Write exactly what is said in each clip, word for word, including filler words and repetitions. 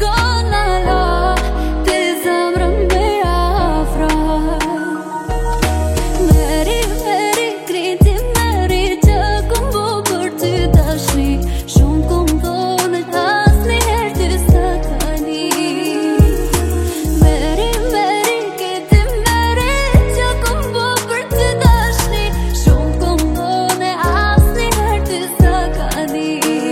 gonna la Ti zemrën me afra Meri, meri, kriti meri Që kom bo për ty dashni Shumë kom dhone as njëherë ty s'takani Meri, meri, kriti meri Që kom bo për ty dashni Shumë kom dhone as njëherë ty s'takani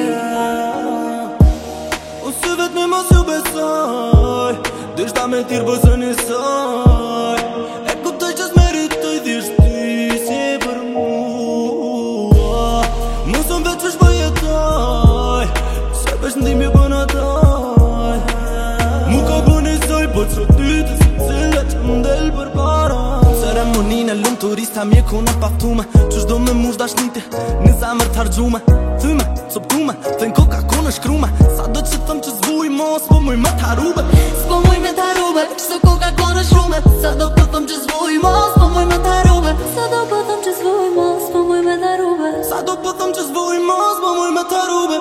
Ose vet me mos ju besoj Dishta me tirë bëzën i saj E kuptoj që s'meritoj Disht ty si e për mua Mësëm veç që shpëjetoj Se veç ndim ju bën ataj Mu ka bën i soj Po që ty të si cilla që m'del për para Ceremonin e lumë turista mjeku në paftume Qysh do me mush dashnite Në zamër t'hargjume Thyme, coptume, thënë Coca-Cola shkrume Sa do që thëm që zvuj mo S'po muj me t'harube S'po muj me t'harube Qëso Coca-Cola shrume Sa do po thëm që zvuj mo S'po muj me t'harube Sa do po thëm që zvuj mo S'po muj me t'harube Sa do po thëm që zvuj mo S'po muj me t'harube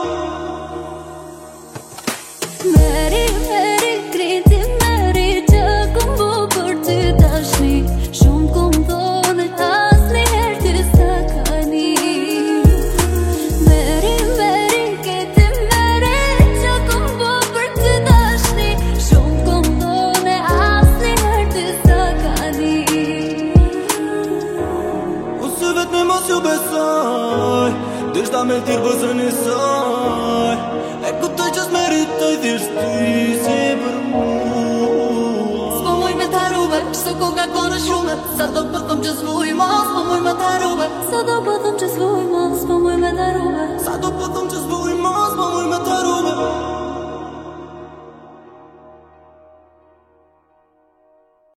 Meri, meri, kriti meri Që kom bo për ty dashni Shumë kom dhone as njëherë ty s'takani Meri, meri, kriti meri Që kom bo për ty dashni Shumë kom dhone as njëherë ty s'takani Ose vet me mos ju besoj Dishta me tirë bëzën i saj E kuptoj që s'meritoj Disht ty si e për mua S'po muj me t'harube Qëso Coca-Cola shrume Sa do po thëm që zvuj mo S'po muj me t'harube Sa do po thëm që zvuj mo S'po muj me t'harube Sa do po thëm që zvuj mo S'po muj me t'harube